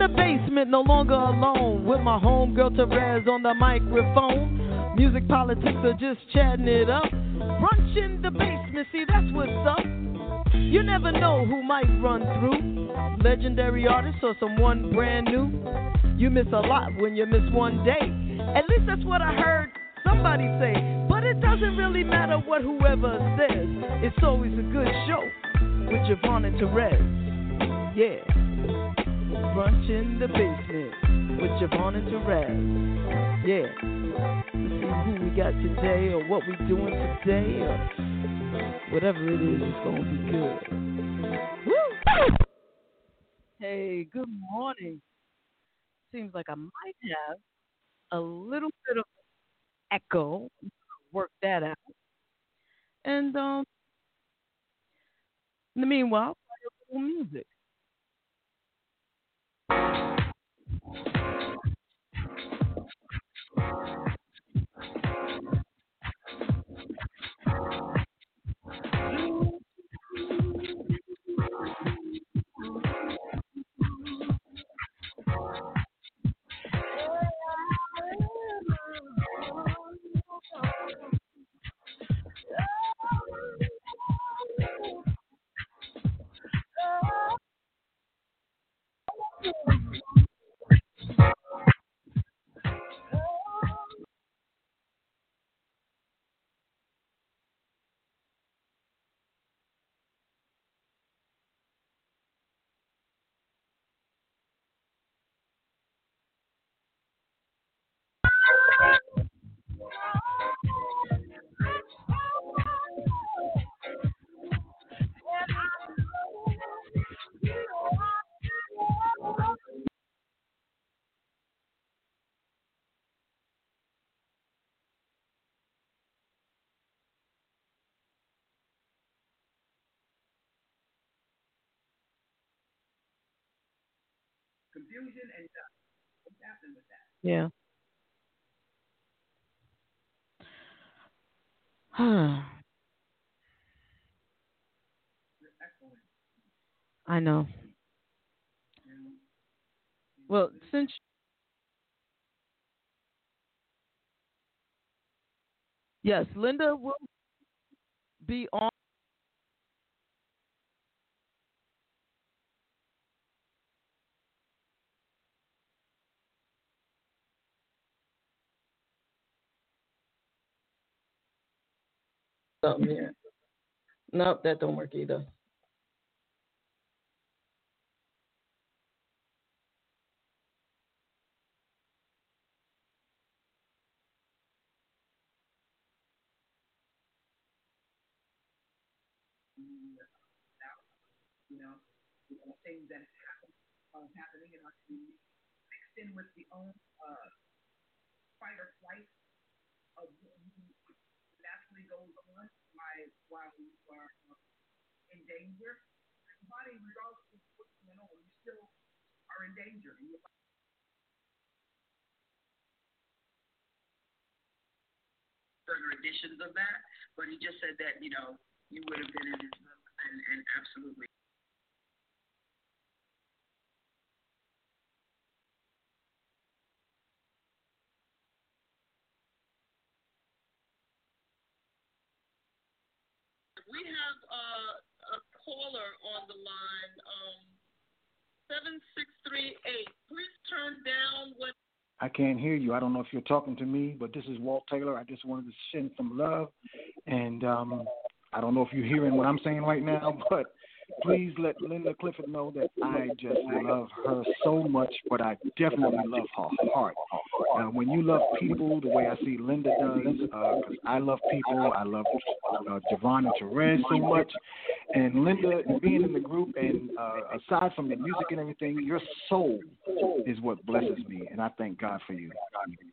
the basement, no longer alone, with my homegirl Therese on the microphone. Music, politics, or just chatting it up. Brunch in the basement, see that's what's up. You never know who might run through. Legendary artist or someone brand new. You miss a lot when you miss one day. At least that's what I heard somebody say. But it doesn't really matter what whoever says. It's always a good show with Javon and Therese. Yeah. Brunch in the basement with Javon and Therese. Yeah. Let's see who we got today or what we doing today or whatever it is, it's going to be good. Woo! Hey, good morning. Seems like I might have a little bit of echo. Work that out. And in the meanwhile, play a little music. Yeah. I know. Well, since yes, Linda will be on. Something here. Nope, that don't work either. We have a caller on the line, 7638. Please turn down what. I can't hear you. I don't know if you're talking to me, but this is Walt Taylor. I just wanted to send some love, and I don't know if you're hearing what I'm saying right now, but please let Linda Clifford know that I just love her so much, but I definitely love her heart. When you love people the way I see Linda does, because I love people, I love Javon and Therese so much, and Linda being in the group, and aside from the music and everything, your soul is what blesses me, and I thank God for you.